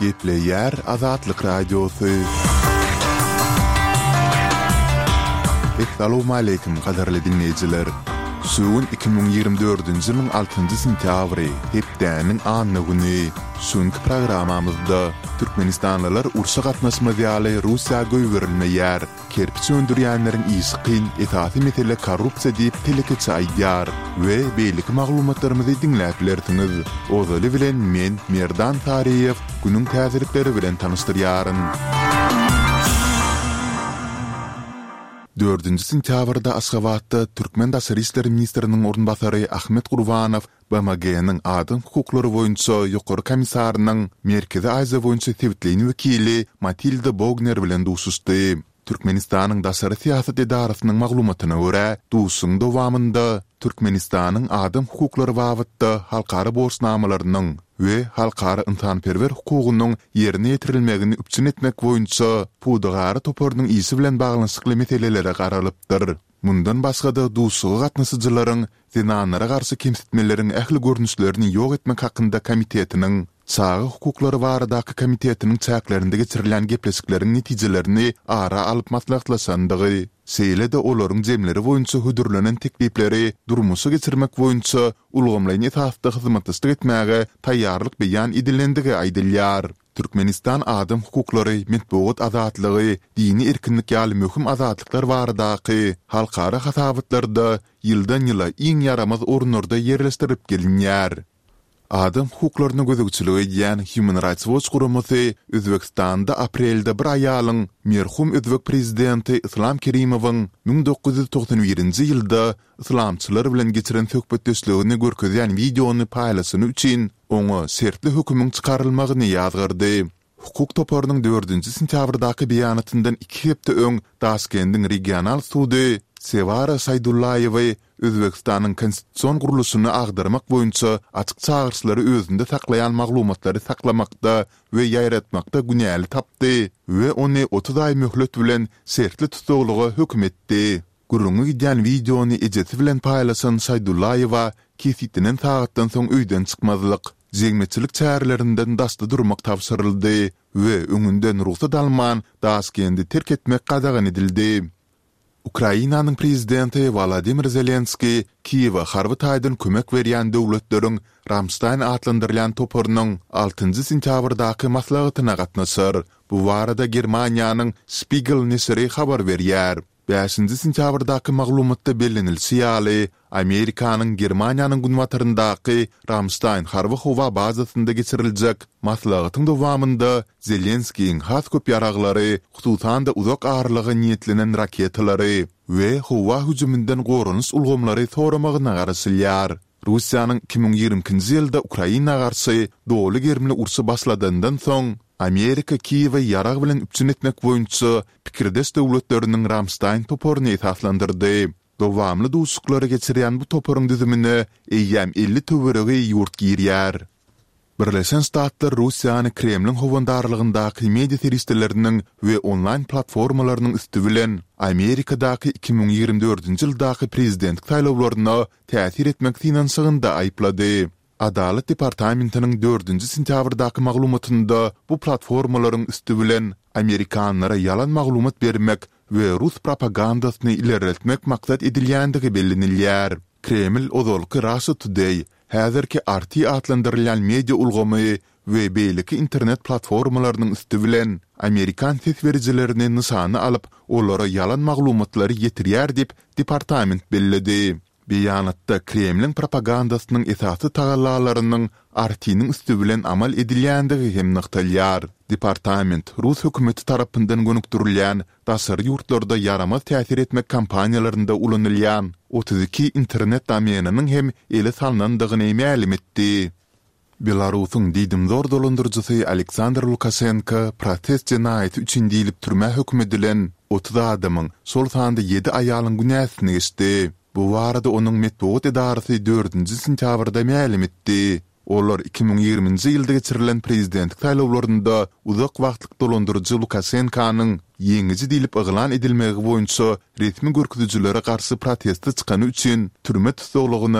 Gepleyer Azatlık Radyosu. Assalamu alaykum qadarly dinleyijiler. Suun 2024-nji ýylyň 6-njy sentýabry, hepdäniň anyny güni. Şuňky programamyzda Türkmenistanlylar urşa gatnaşma ýaly Russiýa göýberilmeýär. Kerpiç öndürýänleriň ýyşy qyn etaty mesele korrupsiýa diýip telekeçe aýdýar we beýlik maglumatlarymyzy dinläp bilersiňiz. Ozaly bilen men Merdan Tariýew günüň täzelikleri bilen tanystyryaryn. 4-nji sentýabrda Aşgabatda Türkmen Daşary işleri ministriniň ornbasary Ahmet Gurbanow BMG-niň adam hukuklary boýunça ýokary komissarynyň Merkezi Aziýa boýunça täwitliğini wekili Matilda Bogner bilen duşuşdy. Türkmenistanyň daşary siýasat edarasynyň maglumatyna görä, duşuň dowamında Türkmenistanyň adam hukuklary babatda halkara borçnamalarynyň we halkara insanperwer hukugynyň ýerine ýetirilmegini üpçün etmek boýunça pudagary topornyň ýyşy bilen baglanyşykly meselelere garalypdyr. Mundan başga-da duşugy gatnaşyjylaryň zinanlara garşy kemsitmeleriň ähli görnüşlerini ýok etmek hakynda komitetiniň Sağı hukukları baradaky komitetiniň çäklerinde geçirilen gepleşikleriň netijelerini ara alyp maslahatlaşandygy, seýle-de olaryň jemleri boýunça hödürlenen teklipleri durmuşa geçirmek boýunça ulgamlaýan etapda hyzmatçylyk etmäge taýýarlyk beýan edilendigi aýdylýar. Türkmenistan adam hukuklary, medeniýet azatlygy, dini erkinlik ýaly möhüm azatlyklar baradaky halkara hasabatlarda ýyldan ýyla iň yaramaz ornlarda ýerleşdirip gelinýär. Adam hukuklaryna gözegçilik edýän Human Rights Watch guramaty Özbekistanda aprelde bir aýalyň merhum Özbek prezidenti Islam Kerimowyň 1991-nji ýylda islamçylar bilen geçiren söhbetdeşligini görkezýän videony paýlaşyny üçin oňa sertli hökümüň çykarylmagyny ýazgyrdy. Hukuk toporynyň 4-nji sentýabrdaky beýanatyndan 2 hepde öň Daşkendiň regional sudy Sevara Saydullaýewa Özbekistanyň konstitusiýon guruluşyny agdarmak boýunça açyk çağırşylary özünde saklaýan maglumatlary saklamakda we ýaýratmakda günäli tapdy we ony 30 aý möhlet bilen sertli tutuglyga hökm etdi. Gurulňy gidýän videony ejeti bilen paýlaşan Saydullaýewa kesitinen sagatdan soň öýden çykmadylyk, zeňmetçilik çärelerinden dasda durmak tapşyryldy we öňünden ruhsat alman Daşkendi terk etmek gadagan edildi. Ukrainanyň prezidenti Volodymyr Zelenski Kiýewe harby taýdan kömek berýän döwletleriň Ramstein adlandyrılan toporynyň 6-njy sentýabrdaky maslahatyna gatnaşar. Bu barada Germaniýanyň Spiegel nesiri habar berýär. 5-nji sentýabrdaky maglumatda bellenilýär, Amerikanyň Germaniýanyň günwataryndaky Ramstein harby howa bazasynda geçiriljek maslahatyň dowamında Zelenskiň has köp ýaraglary, hususan da uzak arlygy niýetlenen raketalary we howa hüjümünden gorunuş ulgamlary soramagyna garaşylýar. Russiýanyň 2020-nji ýylda Ukraina garşy doly germli ursy başladyndan soň Amerika Kiýewe ýarag bilen üpçün etmek boýunça pikirdes döwletleriniň Ramstein toporyny esaslandyrdy. Dowamly duşuklary geçirýän bu toporyň düzümine eýýäm 50 töweregi ýurt girýär. Birleşen Ştatlar Russiýany Kremliň howandarlygyndaky media terroristleriniň we online platformalarynyň üstü bilen Amerikadaky 2024-nji ýyldaky prezidentlik saýlawlaryna täsir etmek finansyagynda aýplady. Adalet Departamentiniň 4-nji sentýabrdaky maglumatynda bu platformalaryň üstü bilen Amerikanlara yalan maglumat bermek we Rus propagandasyny ilerletmek maksat edilýändigi bellenilýär. Kreml ozalky Russia Today, häzirki RT adlandyrylýan media ulgamy we beýleki internet platformalarynyň üstü bilen Amerikan sesberijilerini nysany alyp olara yalan maglumatlary ýetirýär dip departament belledi. Beýanatda Kremliň propagandasynyň esasy tagallalarynyň RT-niň üstü bilen amal edilýändigi hem nykdalýar. Departament Rus hökümeti tarapyndan gönükdirilýän daşary ýurtlarda yaramaz täsir etmek kampaniýalarynda ulanylýan 32 internet domeniniň hem ele salnandygyny ma'lum etdi. Belarusyň diýdim zor dolandyrjysy Aleksandr Lukashenko protest jenaýaty üçin diýilip türme hökm edilen 30 adamyň şol sanda 7 aýalyň günäsini geçdi. Bu barada onuň medeniýet edarasy 4-nji sentýabrda ma'lum etdi. Olar 2020-nji ýylda geçirilen prezidentlik saýlawlarynda uzak wagtlyk dolandyrjy Lukashenkonyň ýeňiji diýilip yglan edilmegi boýunça resmi görkezijilere garşy protest çykany üçin türme tutulgyna